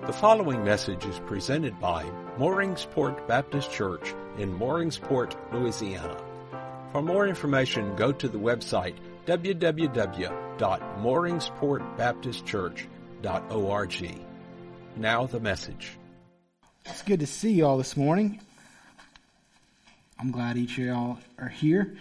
The following message is presented by Mooringsport Baptist Church in Mooringsport, Louisiana. For more information, go to the website www.mooringsportbaptistchurch.org. Now the message. It's good to see you all this morning. I'm glad each of y'all are here.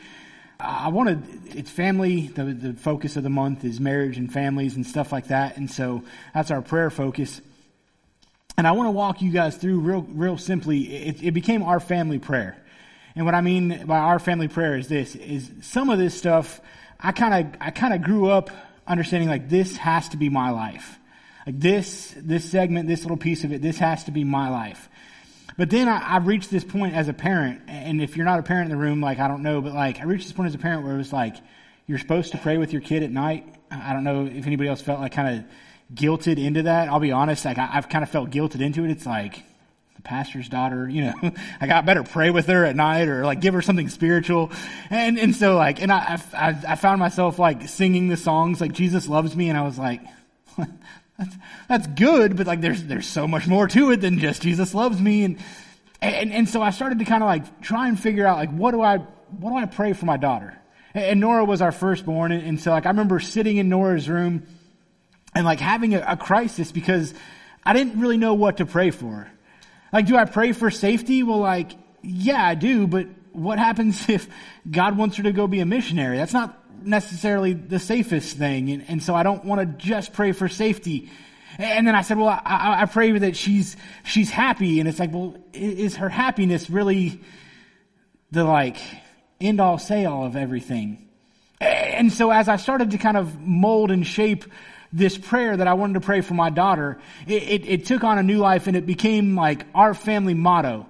It's family. The focus of the month is marriage and families and stuff like that. And so that's our prayer focus. And I want to walk you guys through real simply. It became our family prayer. And what I mean by our family prayer is this, is some of this stuff, I kind of grew up understanding like this has to be my life. Like this segment, this little piece of it, this has to be my life. But then I reached this point as a parent, and if you're not a parent in the room, like I don't know, but like I reached this point as a parent where it was like, you're supposed to pray with your kid at night. I don't know if anybody else felt like kind of guilted into that. I'll be honest, like I've kind of felt guilted into it. It's like the pastor's daughter, like I better pray with her at night or like give her something spiritual. And so like, and I found myself like singing the songs like Jesus Loves Me, and I was like, that's good, but like there's so much more to it than just Jesus loves me. And so I started to kind of like try and figure out like what do I pray for my daughter? And Nora was our firstborn, and so like I remember sitting in Nora's room and like having a crisis because I didn't really know what to pray for. Like, do I pray for safety? Well, like, yeah, I do, but what happens if God wants her to go be a missionary? That's not necessarily the safest thing. And so I don't want to just pray for safety. And then I said, well, I pray that she's happy. And it's like, well, is her happiness really the like end all say all of everything? And so as I started to kind of mold and shape this prayer that I wanted to pray for my daughter, it took on a new life, and it became like our family motto.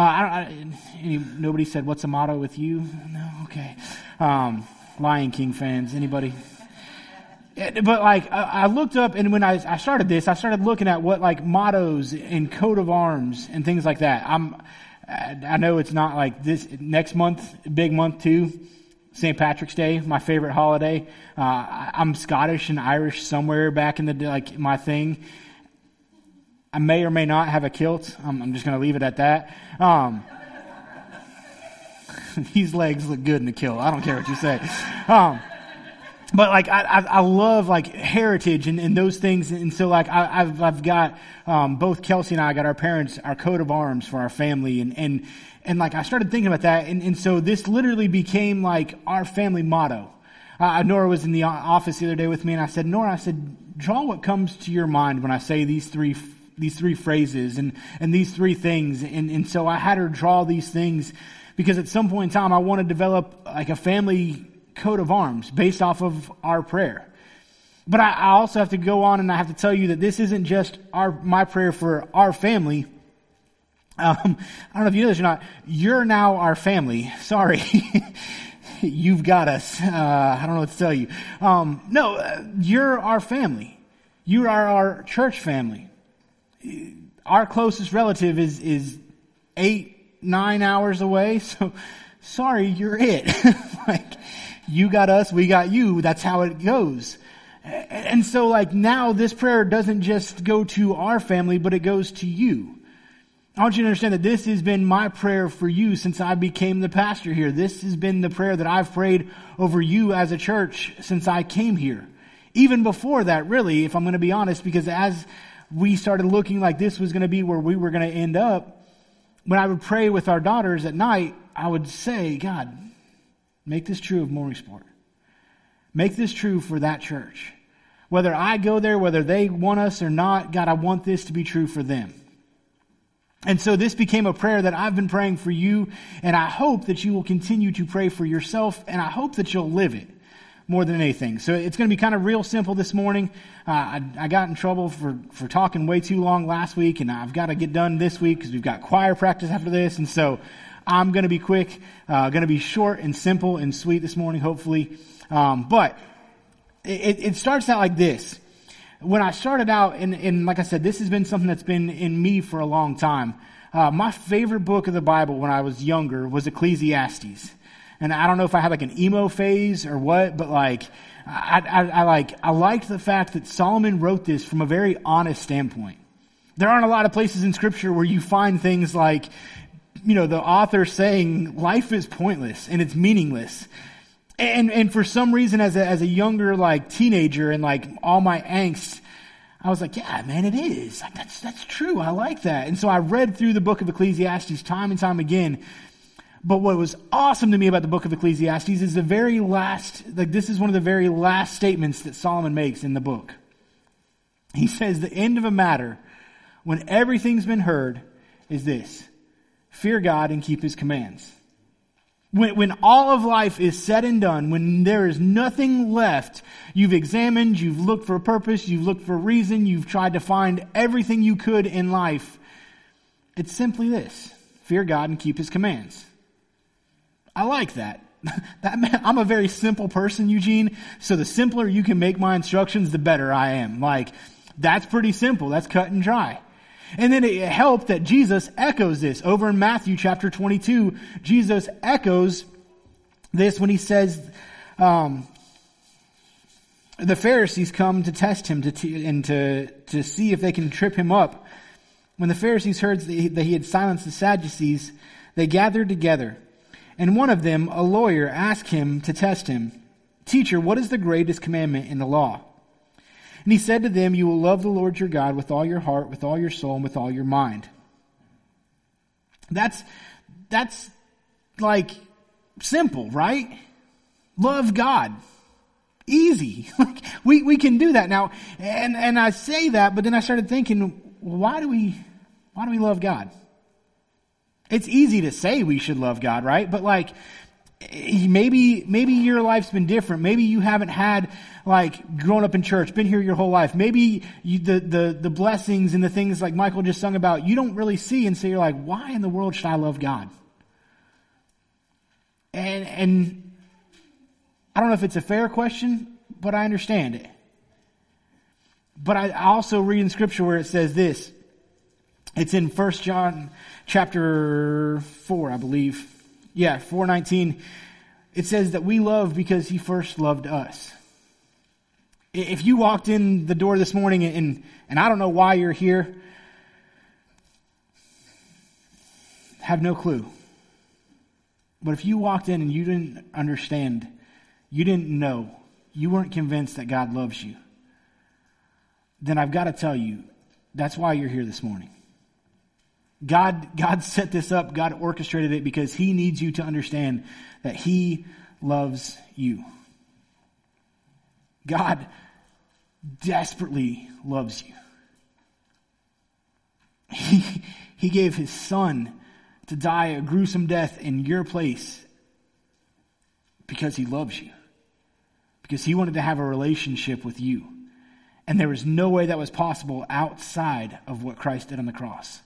Nobody said, what's the motto with you? No? Okay. Lion King fans, anybody? But like, I looked up, and when I started this, I started looking at what like mottos and coat of arms and things like that. I know it's not like this next month, big month too. St. Patrick's Day, my favorite holiday. I'm Scottish and Irish somewhere back in the day, like my thing. I may or may not have a kilt. I'm just going to leave it at that. These legs look good in the kilt. I don't care what you say. But like I love like heritage and those things, and so like I've got both Kelsey and I got our parents our coat of arms for our family, and like I started thinking about that, and so this literally became like our family motto. Nora was in the office the other day with me, and I said, Nora, draw what comes to your mind when I say these three phrases and these three things, and so I had her draw these things because at some point in time I want to develop like a family coat of arms based off of our prayer. But I also have to go on, and I have to tell you that this isn't just my prayer for our family. I don't know if you know this or not. You're now our family. Sorry. You've got us. I don't know what to tell you. You're our family. You are our church family. Our closest relative is 8-9 hours away. So sorry, you're it. Like, you got us, we got you. That's how it goes. And so like now this prayer doesn't just go to our family, but it goes to you. I want you to understand that this has been my prayer for you since I became the pastor here. This has been the prayer that I've prayed over you as a church since I came here. Even before that, really, if I'm going to be honest, because as we started looking like this was going to be where we were going to end up, when I would pray with our daughters at night, I would say, God, make this true of Mooringsport. Make this true for that church. Whether I go there, whether they want us or not, God, I want this to be true for them. And so this became a prayer that I've been praying for you, and I hope that you will continue to pray for yourself, and I hope that you'll live it more than anything. So it's going to be kind of real simple this morning. I got in trouble for talking way too long last week, and I've got to get done this week because we've got choir practice after this, and so I'm going to be quick, going to be short and simple and sweet this morning, hopefully. But it starts out like this. When I started out, and like I said, this has been something that's been in me for a long time. My favorite book of the Bible when I was younger was Ecclesiastes. And I don't know if I had like an emo phase or what, but like, I liked the fact that Solomon wrote this from a very honest standpoint. There aren't a lot of places in Scripture where you find things like, the author saying life is pointless and it's meaningless. And for some reason as a younger teenager and all my angst, I was like, yeah, man, it is. That's true. I like that. And so I read through the book of Ecclesiastes time and time again. But what was awesome to me about the book of Ecclesiastes is the very last, this is one of the very last statements that Solomon makes in the book. He says, the end of a matter, when everything's been heard, is this: fear God and keep His commands. When all of life is said and done, when there is nothing left, you've examined, you've looked for a purpose, you've looked for a reason, you've tried to find everything you could in life, it's simply this: fear God and keep His commands. I like that. I'm a very simple person, Eugene, so the simpler you can make my instructions, the better I am. That's pretty simple. That's cut and dry. And then it helped that Jesus echoes this. Over in Matthew chapter 22, Jesus echoes this when he says, the Pharisees come to test him to see if they can trip him up. When the Pharisees heard that he had silenced the Sadducees, they gathered together. And one of them, a lawyer, asked him to test him, "Teacher, what is the greatest commandment in the law?" And he said to them, "You will love the Lord your God with all your heart, with all your soul, and with all your mind." That's simple, right? Love God. Easy. We can do that now. And I say that, but then I started thinking, why do we love God? It's easy to say we should love God, right? But maybe your life's been different. Maybe you haven't had grown up in church, been here your whole life. Maybe the blessings and the things like Michael just sung about, you don't really see, and so you're like, why in the world should I love God? And I don't know if it's a fair question, but I understand it. But I also read in Scripture where it says this. It's in 1 John chapter 4, I believe. Yeah, 4:19. It says that we love because He first loved us. If you walked in the door this morning and I don't know why you're here, have no clue. But if you walked in and you didn't understand, you didn't know, you weren't convinced that God loves you, then I've got to tell you, that's why you're here this morning. God set this up, God orchestrated it because He needs you to understand that He loves you. God desperately loves you. He gave His Son to die a gruesome death in your place because He loves you. Because He wanted to have a relationship with you. And there was no way that was possible outside of what Christ did on the cross.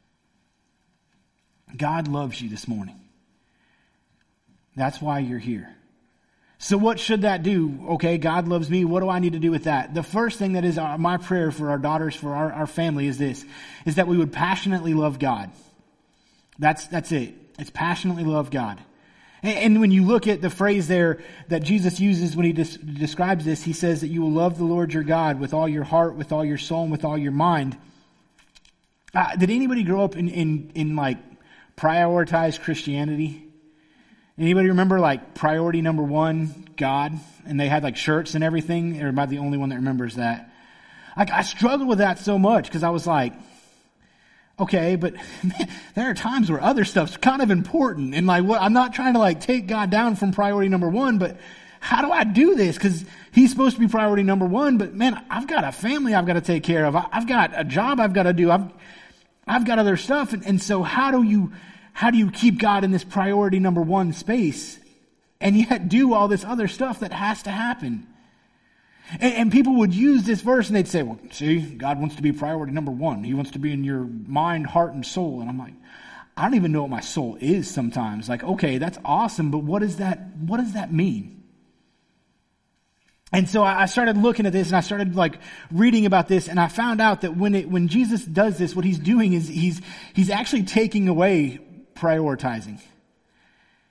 God loves you this morning. That's why you're here. So what should that do? Okay, God loves me. What do I need to do with that? The first thing that is my prayer for our daughters, for our family is this, is that we would passionately love God. That's it. It's passionately love God. And when you look at the phrase there that Jesus uses when He describes this, He says that you will love the Lord your God with all your heart, with all your soul, and with all your mind. Did anybody grow up in prioritized Christianity? Anybody remember priority number 1, God? And they had shirts and everything? Or am I the only one that remembers that? I struggled with that so much because I was like, okay, but man, there are times where other stuff's kind of important. And I'm not trying to take God down from priority number 1, but how do I do this? Because He's supposed to be priority number 1, but man, I've got a family I've got to take care of. I've got a job I've got to do. I've got other stuff. And so how do you keep God in this priority number 1 space and yet do all this other stuff that has to happen? And people would use this verse and they'd say, well, see, God wants to be priority number 1. He wants to be in your mind, heart, and soul. And I'm like, I don't even know what my soul is sometimes. Okay, that's awesome, but what does that mean? And so I started looking at this and I started reading about this, and I found out that when Jesus does this, what He's doing is he's actually taking away prioritizing.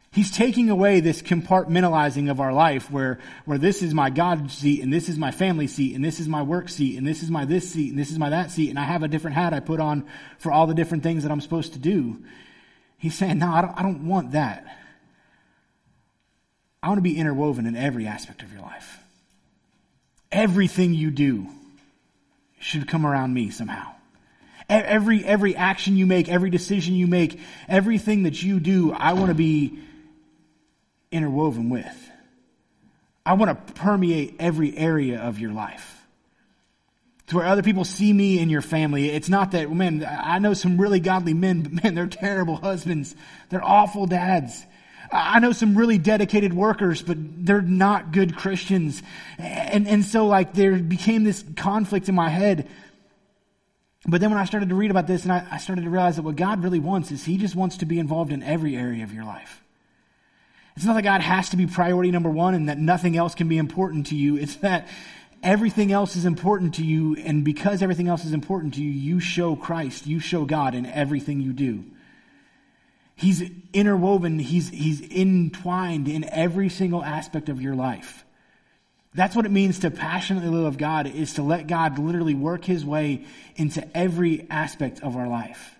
He's taking away this compartmentalizing of our life where this is my God seat and this is my family seat and this is my work seat and this is my this seat and this is my that seat and I have a different hat I put on for all the different things that I'm supposed to do. He's saying, no, I don't want that. I want to be interwoven in every aspect of your life. Everything you do should come around me somehow. Every action you make, every decision you make, everything that you do, I want to be interwoven with. I want to permeate every area of your life. To where other people see me in your family. It's not that, man, I know some really godly men, but man, they're terrible husbands. They're awful dads. I know some really dedicated workers, but they're not good Christians. And so like there became this conflict in my head. But then when I started to read about this and I started to realize that what God really wants is He just wants to be involved in every area of your life. It's not that God has to be priority number one and that nothing else can be important to you. It's that everything else is important to you, and because everything else is important to you, you show Christ, you show God in everything you do. He's interwoven, He's entwined in every single aspect of your life. That's what it means to passionately love God, is to let God literally work His way into every aspect of our life.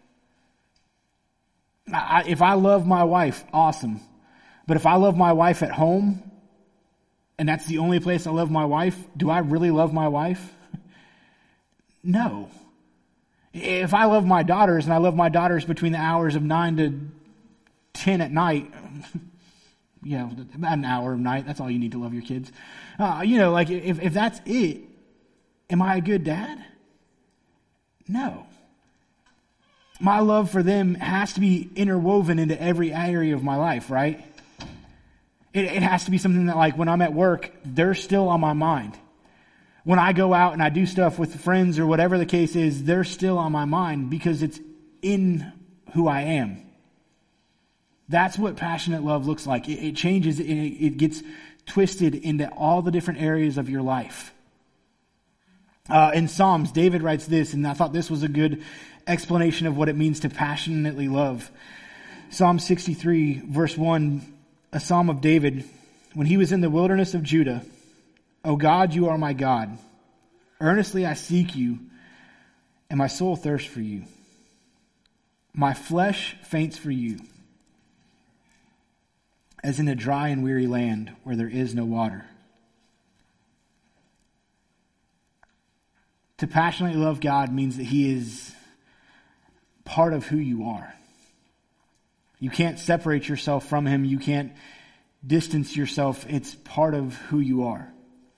If I love my wife, awesome. But if I love my wife at home, and that's the only place I love my wife, do I really love my wife? No. If I love my daughters, and I love my daughters between the hours of 9 to 10 at night, about an hour of night, that's all you need to love your kids. If that's it, am I a good dad? No. My love for them has to be interwoven into every area of my life, right? It has to be something that, like, when I'm at work, they're still on my mind. When I go out and I do stuff with friends or whatever the case is, they're still on my mind because it's in who I am. That's what passionate love looks like. It changes, it gets twisted into all the different areas of your life. In Psalms, David writes this, and I thought this was a good explanation of what it means to passionately love. Psalm 63, verse 1, a psalm of David. When he was in the wilderness of Judah, O God, you are my God. Earnestly I seek you, and my soul thirsts for you. My flesh faints for you, as in a dry and weary land where there is no water. To passionately love God means that He is part of who you are. You can't separate yourself from Him. You can't distance yourself. It's part of who you are.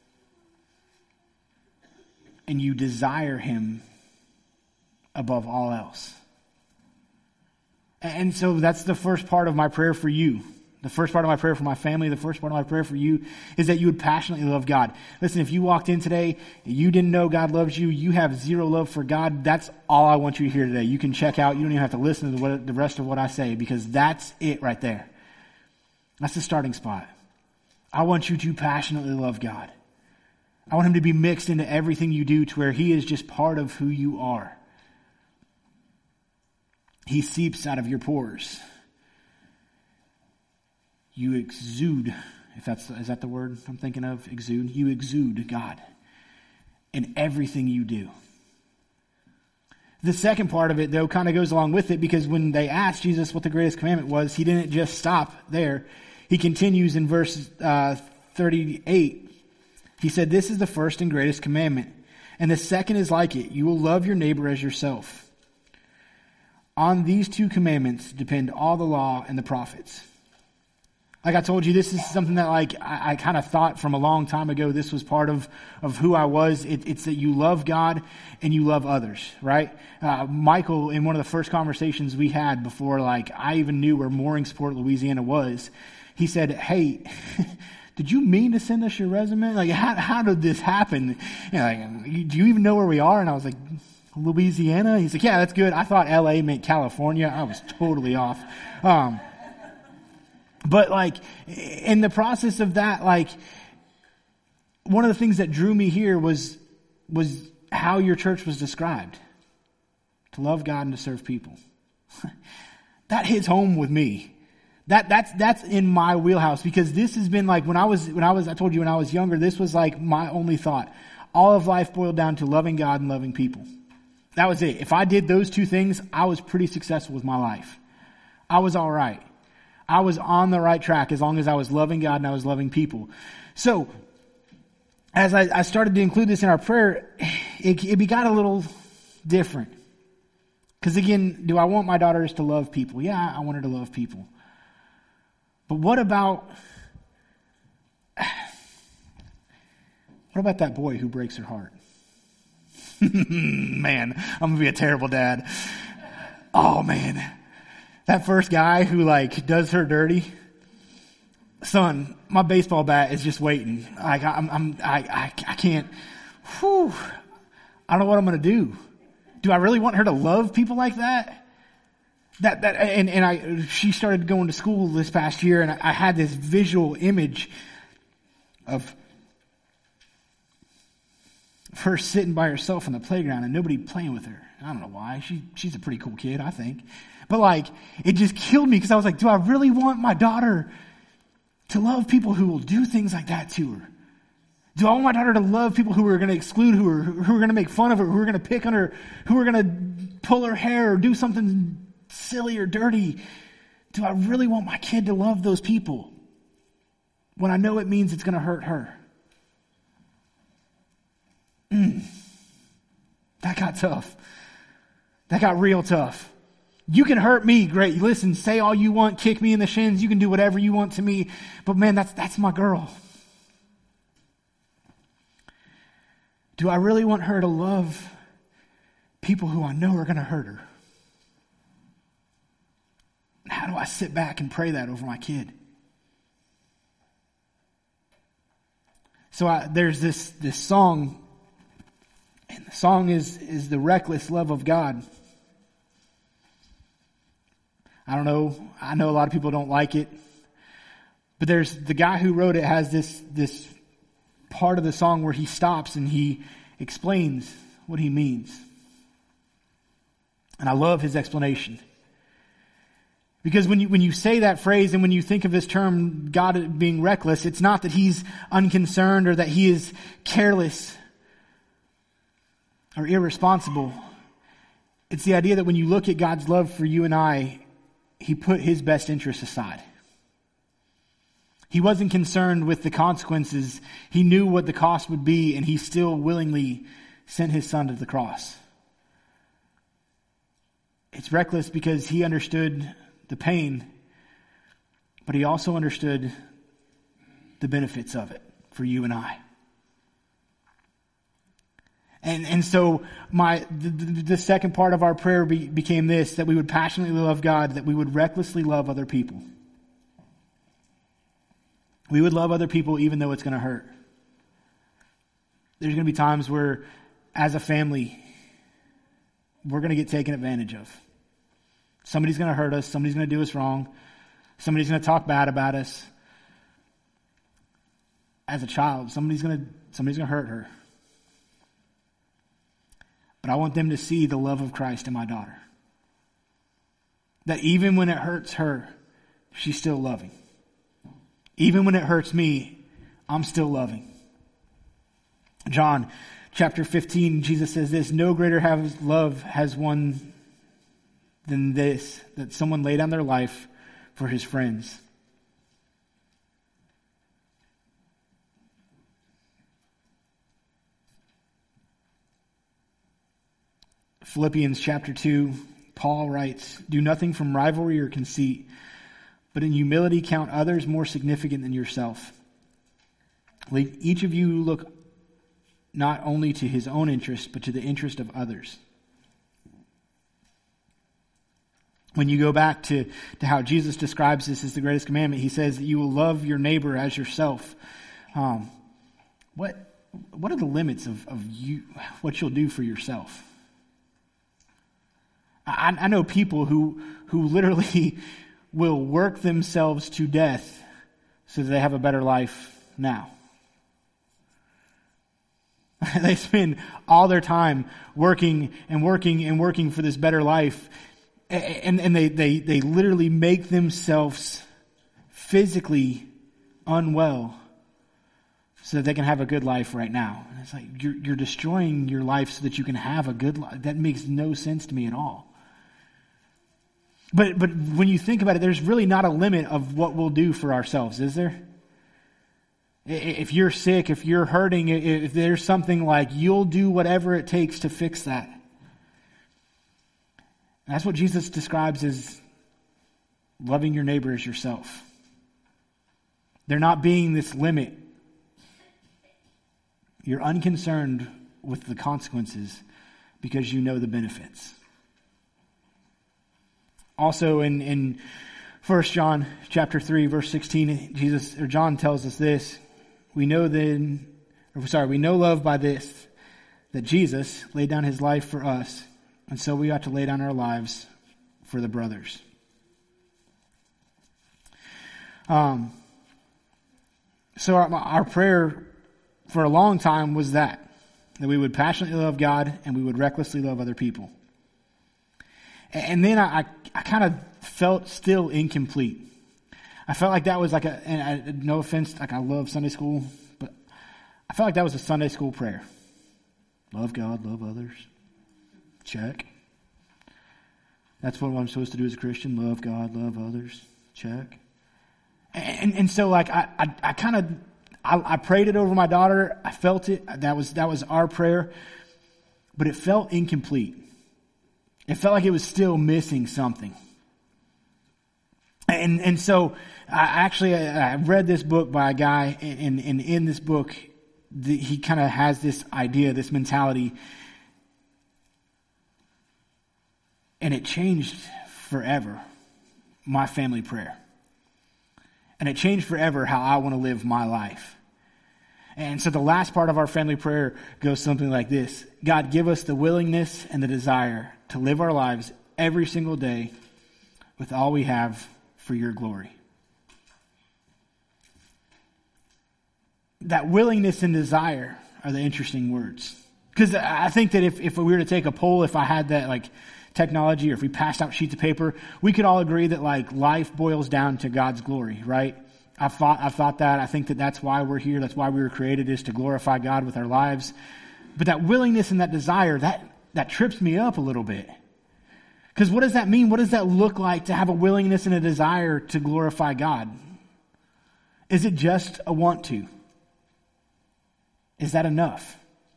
And you desire Him above all else. And so that's the first part of my prayer for you. The first part of my prayer for my family, the first part of my prayer for you is that you would passionately love God. Listen, if you walked in today, you didn't know God loves you, you have zero love for God, that's all I want you to hear today. You can check out. You don't even have to listen to the rest of what I say, because that's it right there. That's the starting spot. I want you to passionately love God. I want Him to be mixed into everything you do to where He is just part of who you are. He seeps out of your pores. You exude, is that the word I'm thinking of? Exude. You exude God in everything you do. The second part of it, though, kind of goes along with it, because when they asked Jesus what the greatest commandment was, He didn't just stop there. He continues in verse 38. He said, "This is the first and greatest commandment, and the second is like it. You will love your neighbor as yourself. On these two commandments depend all the law and the prophets." Like I told you, this is something that I kind of thought from a long time ago this was part of who I was. It's that you love God and you love others, right? Michael, in one of the first conversations we had before I even knew where Mooringsport, Louisiana was, he said, "Hey, did you mean to send us your resume? How did this happen? Do you even know where we are?" And I was like, "Louisiana?" He's like, "Yeah, that's good. I thought LA meant California." I was totally off. But in the process of that, one of the things that drew me here was how your church was described. To love God and to serve people. That hits home with me. That's in my wheelhouse, because this has been like when I told you when I was younger, this was like my only thought. All of life boiled down to loving God and loving people. That was it. If I did those two things, I was pretty successful with my life. I was all right. I was on the right track as long as I was loving God and I was loving people. So, as I started to include this in our prayer, it got a little different. Because again, do I want my daughters to love people? Yeah, I want her to love people. But what about that boy who breaks her heart? Man, I'm going to be a terrible dad. Oh man. That first guy who like does her dirty. Son, my baseball bat is just waiting. Like I can't. Whew, I don't know what I'm going to do. Do I really want her to love people like that? She started going to school this past year, and I had this visual image of her sitting by herself on the playground and nobody playing with her. I don't know why. She's a pretty cool kid, I think. But like, it just killed me because I was like, do I really want my daughter to love people who will do things like that to her? Do I want my daughter to love people who are going to exclude her, who are going to make fun of her, who are going to pick on her, who are going to pull her hair or do something silly or dirty? Do I really want my kid to love those people when I know it means it's going to hurt her? That got tough. That got real tough. You can hurt me, great. Listen, say all you want, kick me in the shins. You can do whatever you want to me. But man, that's my girl. Do I really want her to love people who I know are going to hurt her? How do I sit back and pray that over my kid? So there's this song, and the song is the reckless love of God. I don't know. I know a lot of people don't like it. But there's the guy who wrote it has this part of the song where he stops and he explains what he means. And I love his explanation. Because when you say that phrase and when you think of this term, God being reckless, it's not that he's unconcerned or that he is careless or irresponsible. It's the idea that when you look at God's love for you and I, he put his best interests aside. He wasn't concerned with the consequences. He knew what the cost would be, and he still willingly sent his son to the cross. It's reckless because he understood the pain, but he also understood the benefits of it for you and I. And so the second part of our prayer became this, that we would passionately love God, that we would recklessly love other people. We would love other people even though it's going to hurt. There's going to be times where, as a family, we're going to get taken advantage of. Somebody's going to hurt us. Somebody's going to do us wrong. Somebody's going to talk bad about us. As a child, somebody's going to hurt her. But I want them to see the love of Christ in my daughter. That even when it hurts her, she's still loving. Even when it hurts me, I'm still loving. John chapter 15, Jesus says this, no greater love has one than this, that someone lay down their life for his friends. Philippians chapter 2, Paul writes, do nothing from rivalry or conceit, but in humility count others more significant than yourself. Let each of you look not only to his own interest, but to the interest of others. When you go back to how Jesus describes this as the greatest commandment, he says that you will love your neighbor as yourself. What are the limits of you, what you'll do for yourself? I know people who literally will work themselves to death so that they have a better life now. They spend all their time working and working and working for this better life, and they literally make themselves physically unwell so that they can have a good life right now. And it's like, you're destroying your life so that you can have a good life. That makes no sense to me at all. But when you think about it, there's really not a limit of what we'll do for ourselves, is there? If you're sick, if you're hurting, if there's something, like, you'll do whatever it takes to fix that. And that's what Jesus describes as loving your neighbor as yourself. There not being this limit. You're unconcerned with the consequences because you know the benefits. Also in 1 John chapter 3, verse 16, John tells us this. We know love by this, that Jesus laid down his life for us, and so we ought to lay down our lives for the brothers. So our prayer for a long time was that we would passionately love God and we would recklessly love other people. And then I kind of felt still incomplete. I felt like that was like no offense, like I love Sunday school, but I felt like that was a Sunday school prayer. Love God, love others. Check. That's what I'm supposed to do as a Christian. Love God, love others. Check. And so like I prayed it over my daughter. I felt it. That was our prayer, but it felt incomplete. It felt like it was still missing something. And so I read this book by a guy, and in this book, he kind of has this idea, this mentality, and it changed forever my family prayer. And it changed forever how I want to live my life. And so the last part of our family prayer goes something like this. God, give us the willingness and the desire to live our lives every single day with all we have for your glory. That willingness and desire are the interesting words. Because I think that if we were to take a poll, if I had that like technology, or if we passed out sheets of paper, we could all agree that like life boils down to God's glory, right? I've thought that. I think that that's why we're here. That's why we were created, is to glorify God with our lives. But that willingness and that desire, that trips me up a little bit. Because what does that mean? What does that look like to have a willingness and a desire to glorify God? Is it just a want to? Is that enough?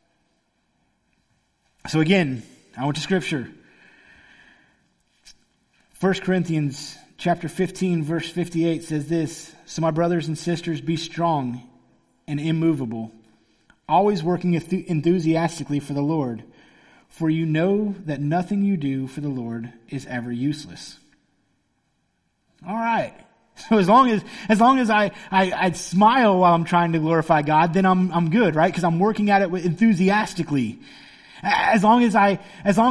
So again, I went to Scripture. 1 Corinthians chapter 15, verse 58 says this, "So my brothers and sisters, be strong and immovable, always working enthusiastically for the Lord, for you know that nothing you do for the Lord is ever useless." All right. So as long as I smile while I'm trying to glorify God, then I'm good, right? Because I'm working at it enthusiastically. As long as I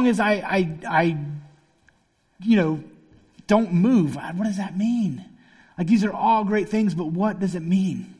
don't move. What does that mean? Like, these are all great things, but what does it mean?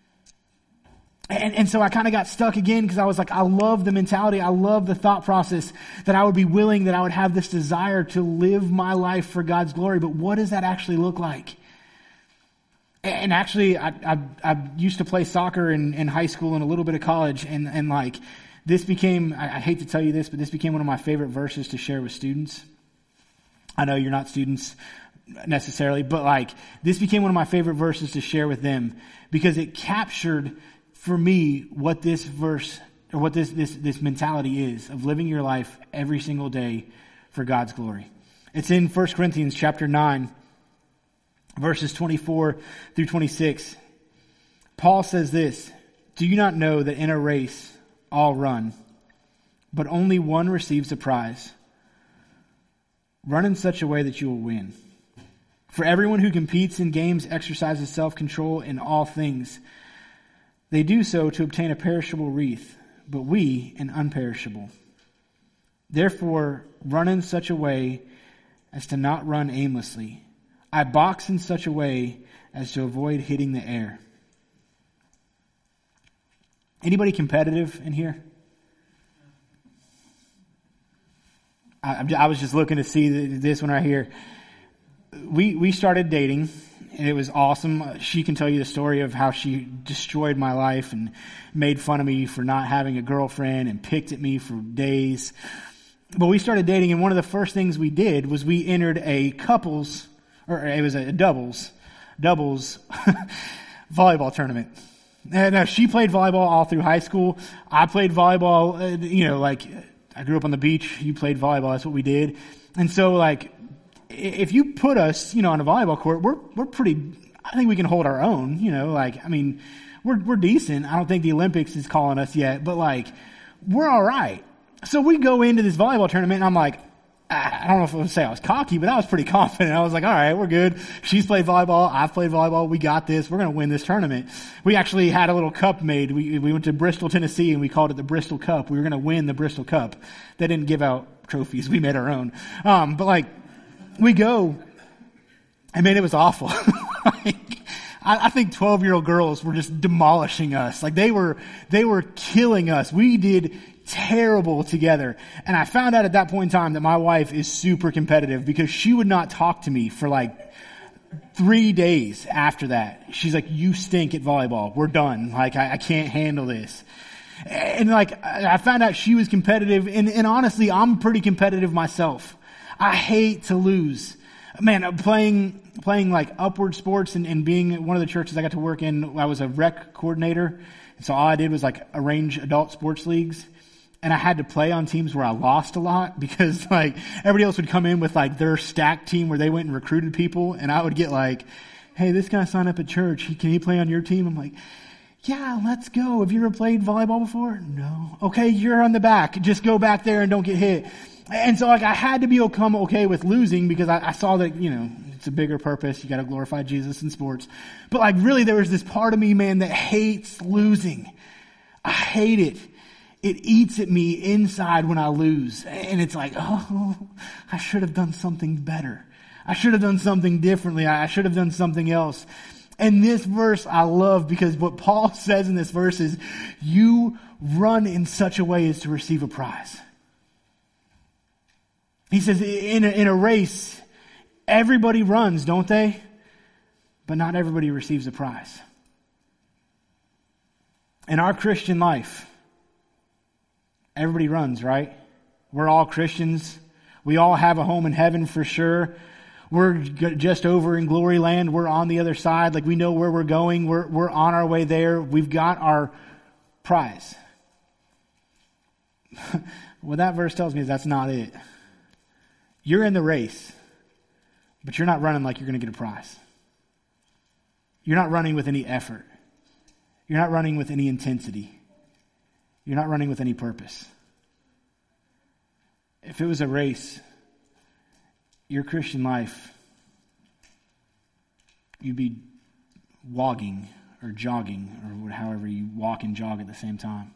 And so I kind of got stuck again, because I was like, I love the mentality. I love the thought process that I would be willing, that I would have this desire to live my life for God's glory. But what does that actually look like? And actually, I used to play soccer in high school and a little bit of college. And like, this became, I hate to tell you this, but this became one of my favorite verses to share with students. I know you're not students necessarily, but like, this became one of my favorite verses to share with them, because it captured for me what this verse, or what this mentality is of living your life every single day for God's glory. It's in 1 Corinthians chapter 9, verses 24 through 26. Paul says this, "Do you not know that in a race all run, but only one receives a prize? Run in such a way that you will win. For everyone who competes in games exercises self-control in all things. They do so to obtain a perishable wreath, but we an unperishable. Therefore, run in such a way as to not run aimlessly. I box in such a way as to avoid hitting the air." Anybody competitive in here? I was just looking to see this one right here. We started dating, and it was awesome. She can tell you the story of how she destroyed my life and made fun of me for not having a girlfriend and picked at me for days. But we started dating, and one of the first things we did was we entered a doubles volleyball tournament. And she played volleyball all through high school. I played volleyball, I grew up on the beach. You played volleyball. That's what we did. And so, if you put us, on a volleyball court, we're pretty, I think we can hold our own, we're decent. I don't think the Olympics is calling us yet, but we're all right. So we go into this volleyball tournament, and I'm like, I don't know if I would say I was cocky, but I was pretty confident. I was like, all right, we're good. She's played volleyball. I've played volleyball. We got this. We're going to win this tournament. We actually had a little cup made. We went to Bristol, Tennessee, and we called it the Bristol Cup. We were going to win the Bristol Cup. They didn't give out trophies. We made our own. We go, and man, it was awful. I think 12-year-old girls were just demolishing us. They were killing us. We did terrible together. And I found out at that point in time that my wife is super competitive because she would not talk to me for 3 days after that. She's like, you stink at volleyball. We're done. I can't handle this. And I found out she was competitive, and honestly, I'm pretty competitive myself. I hate to lose. Man, playing upward sports and being one of the churches I got to work in, I was a rec coordinator. And so all I did was arrange adult sports leagues. And I had to play on teams where I lost a lot because everybody else would come in with their stacked team where they went and recruited people. And I would get hey, this guy signed up at church. Can he play on your team? I'm like, yeah, let's go. Have you ever played volleyball before? No. Okay, you're on the back. Just go back there and don't get hit. And so I had to become okay with losing because I saw that, it's a bigger purpose. You got to glorify Jesus in sports. But really there was this part of me, man, that hates losing. I hate it. It eats at me inside when I lose. And it's I should have done something better. I should have done something differently. I should have done something else. And this verse I love because what Paul says in this verse is, you run in such a way as to receive a prize. He says, in a race, everybody runs, don't they? But not everybody receives a prize. In our Christian life, everybody runs, right? We're all Christians. We all have a home in heaven for sure. We're just over in glory land. We're on the other side. We know where we're going. We're on our way there. We've got our prize. What that verse tells me is that's not it. You're in the race, but you're not running like you're going to get a prize. You're not running with any effort. You're not running with any intensity. You're not running with any purpose. If it was a race, your Christian life, you'd be wogging or jogging or however you walk and jog at the same time.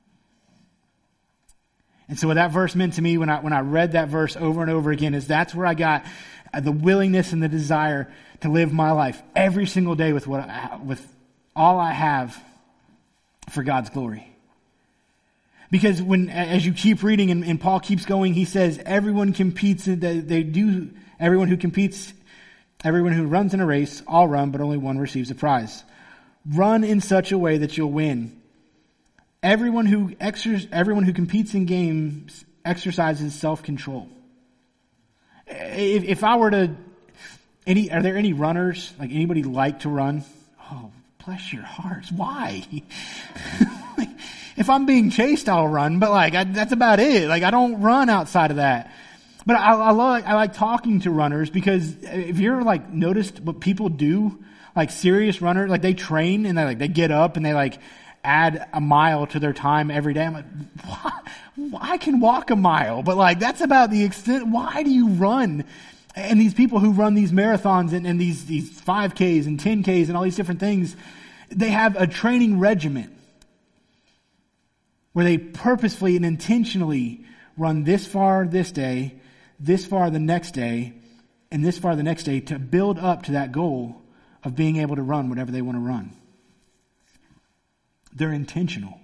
And so what that verse meant to me when I read that verse over and over again is that's where I got the willingness and the desire to live my life every single day with with all I have for God's glory. Because as you keep reading and Paul keeps going, he says everyone competes. Everyone who competes, everyone who runs in a race, all run, but only one receives a prize. Run in such a way that you'll win. Everyone who competes in games exercises self-control. If I were to, are there any runners? Anybody like to run? Oh, bless your hearts. Why? If I'm being chased, I'll run, but that's about it. I don't run outside of that. But I like talking to runners because if you're noticed what people do, serious runners, they train and they get up and they add a mile to their time every day. I'm like, I can walk a mile, but that's about the extent. Why do you run? And these people who run these marathons and these 5Ks and 10Ks and all these different things, they have a training regimen where they purposefully and intentionally run this far this day, this far the next day, and this far the next day to build up to that goal of being able to run whatever they want to run. They're intentional.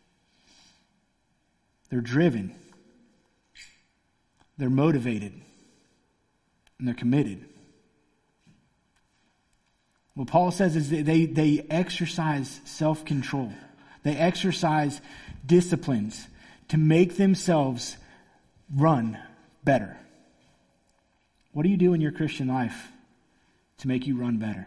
They're driven. They're motivated. And they're committed. What Paul says is that they exercise self-control. They exercise disciplines to make themselves run better. What do you do in your Christian life to make you run better?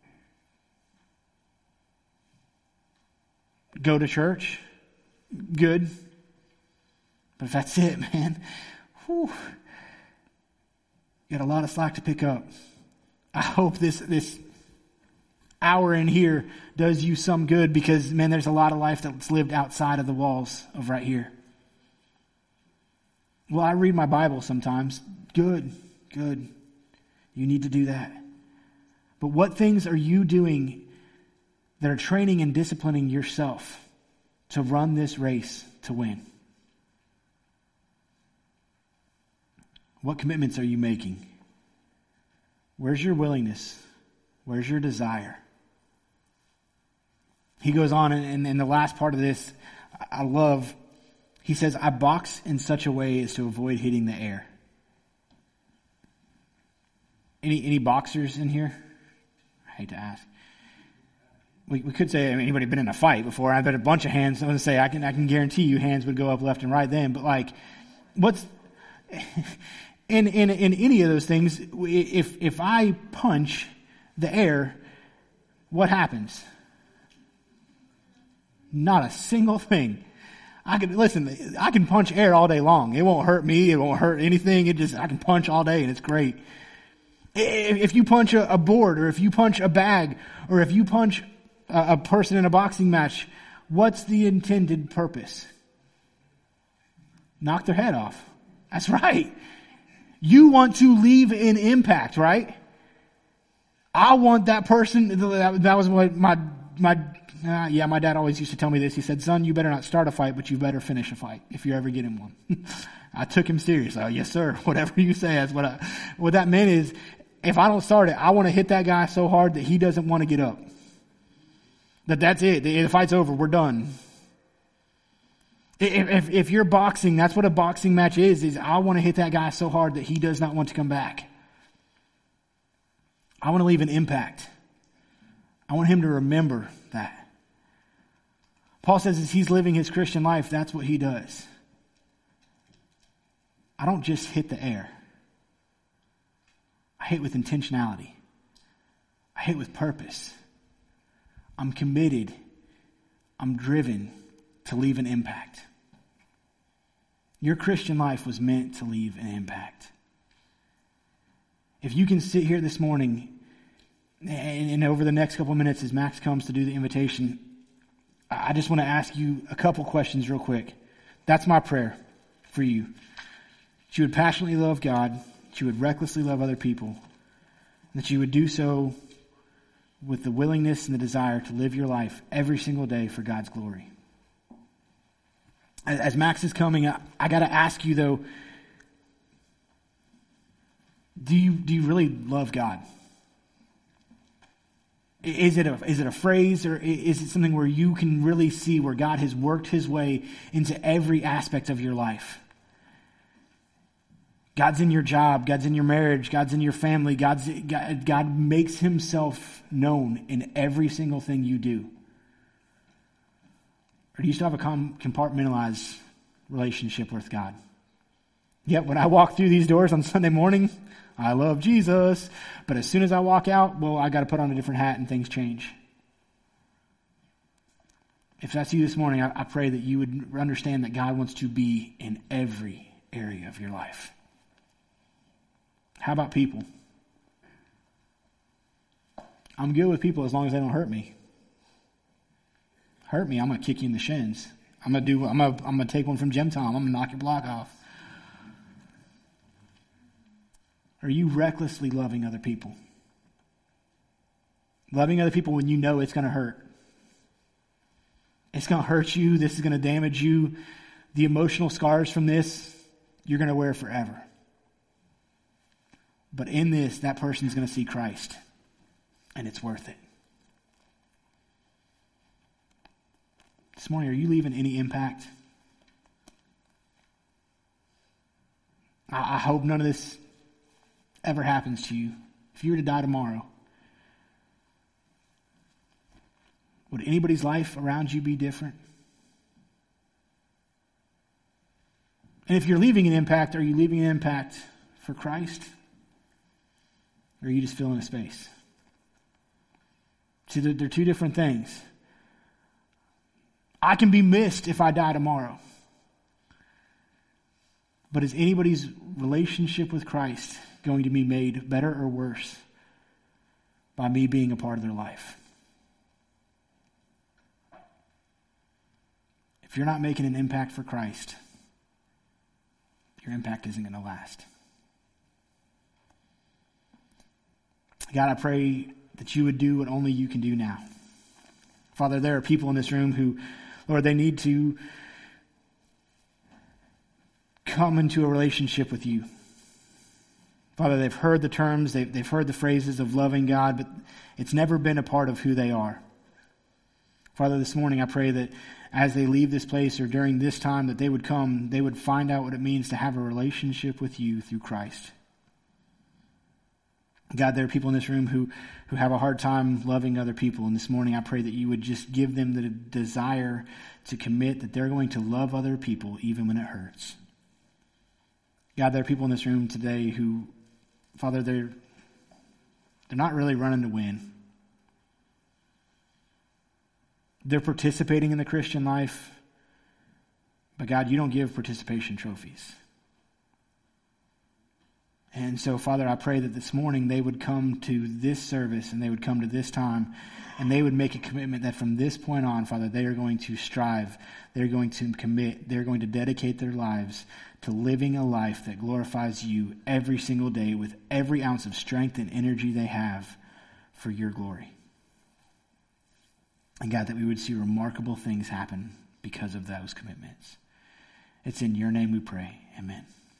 Go to church? Good. But if that's it, man, whew, you got a lot of slack to pick up. I hope this hour in here does you some good, because, man, there's a lot of life that's lived outside of the walls of right here. Well, I read my Bible sometimes. Good. You need to do that. But what things are you doing that are training and disciplining yourself to run this race to win? What commitments are you making? Where's your willingness? Where's your desire? He goes on, and in the last part of this, I love, he says, I box in such a way as to avoid hitting the air. Any boxers in here? I hate to ask. We could say, anybody been in a fight before? I bet a bunch of hands. I'm going to say, I can guarantee you hands would go up left and right then. But like, what's in any of those things? If I punch the air, what happens? Not a single thing. I can punch air all day long. It won't hurt me. It won't hurt anything. I can punch all day, and it's great. If you punch a board, or if you punch a bag, or if you punch a person in a boxing match, what's the intended purpose? Knock their head off. That's right. You want to leave an impact, right? I want that person. That was what my dad always used to tell me this. He said, son, you better not start a fight, but you better finish a fight if you ever get in one. I took him seriously. Oh, yes, sir. Whatever you say. That's what that meant is, if I don't start it, I want to hit that guy so hard that he doesn't want to get up. That's it. The fight's over. We're done. If you're boxing, that's what a boxing match is I want to hit that guy so hard that he does not want to come back. I want to leave an impact. I want him to remember that. Paul says as he's living his Christian life, that's what he does. I don't just hit the air. I hit with intentionality. I hit with purpose. I'm committed. I'm driven to leave an impact. Your Christian life was meant to leave an impact. If you can sit here this morning and over the next couple of minutes as Max comes to do the invitation, I just want to ask you a couple questions real quick. That's my prayer for you. That you would passionately love God, that you would recklessly love other people, and that you would do so with the willingness and the desire to live your life every single day for God's glory. As Max is coming, I got to ask you though, do you really love God? Is it a phrase, or is it something where you can really see where God has worked his way into every aspect of your life? God's in your job, God's in your marriage, God's in your family, God makes himself known in every single thing you do. Or do you still have a compartmentalized relationship with God? Yet when I walk through these doors on Sunday morning, I love Jesus. But as soon as I walk out, well, I got to put on a different hat and things change. If that's you this morning, I pray that you would understand that God wants to be in every area of your life. How about people? I'm good with people as long as they don't hurt me. Hurt me, I'm going to kick you in the shins. I'm going to take one from Gem Tom. I'm going to knock your block off. Are you recklessly loving other people? Loving other people when you know it's going to hurt. It's going to hurt you. This is going to damage you. The emotional scars from this, you're going to wear forever. But in this, that person's going to see Christ. And it's worth it. This morning, are you leaving any impact? I hope none of this ever happens to you. If you were to die tomorrow, Would anybody's life around you be different? And if you're leaving an impact, are you leaving an impact for Christ? Or are you just filling a space? See, they're two different things. I can be missed if I die tomorrow. But is anybody's relationship with Christ going to be made better or worse by me being a part of their life? If you're not making an impact for Christ, your impact isn't going to last. God, I pray that you would do what only you can do now. Father, there are people in this room who, Lord, they need to come into a relationship with you. Father, they've heard the terms, they've heard the phrases of loving God, but it's never been a part of who they are. Father, this morning I pray that as they leave this place or during this time that they would come, they would find out what it means to have a relationship with you through Christ. God, there are people in this room who have a hard time loving other people. And this morning I pray that you would just give them the desire to commit that they're going to love other people even when it hurts. God, there are people in this room today who, Father, they're not really running to win. They're participating in the Christian life, but God, you don't give participation trophies. And so, Father, I pray that this morning they would come to this service and they would come to this time and they would make a commitment that from this point on, Father, they are going to strive, they're going to commit, they're going to dedicate their lives to living a life that glorifies you every single day with every ounce of strength and energy they have for your glory. And God, that we would see remarkable things happen because of those commitments. It's in your name we pray. Amen.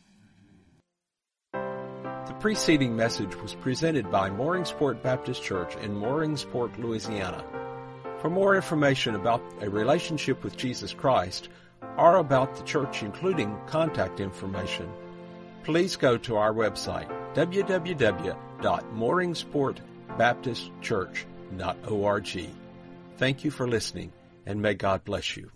The preceding message was presented by Mooringsport Baptist Church in Mooringsport, Louisiana. For more information about a relationship with Jesus Christ or about the church, including contact information, please go to our website, www.mooringsportbaptistchurch.org. Thank you for listening, and may God bless you.